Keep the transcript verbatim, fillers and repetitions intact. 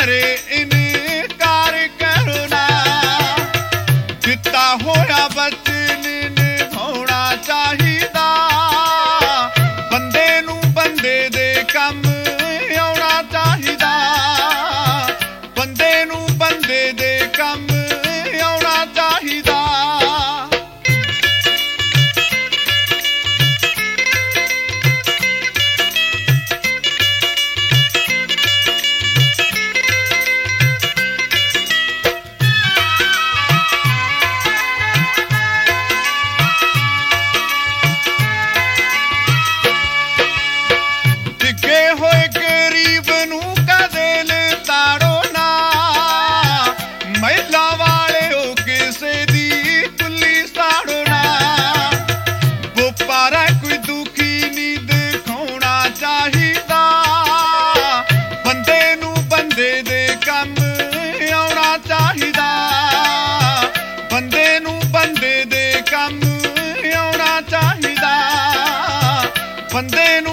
करे इनकार करना, दिता होया वचन निभाउणा चाहिदा, बंदे नू बंदे दे कम आउणा चाहिदा, बंदे नू बंदे दे कम आउणा चाहिदा। होए गरीब नू कदेल ताड़ो ना, महिला वाले हो किसे दी कुली साड़ो ना, बुपारा कोई दुखी नी दिखाउणा चाहिदा, बंदे नू बंदे दे कम आउणा चाहिदा, बंदे नू बंदे दे कम आउणा चाहिदा, बंदे नू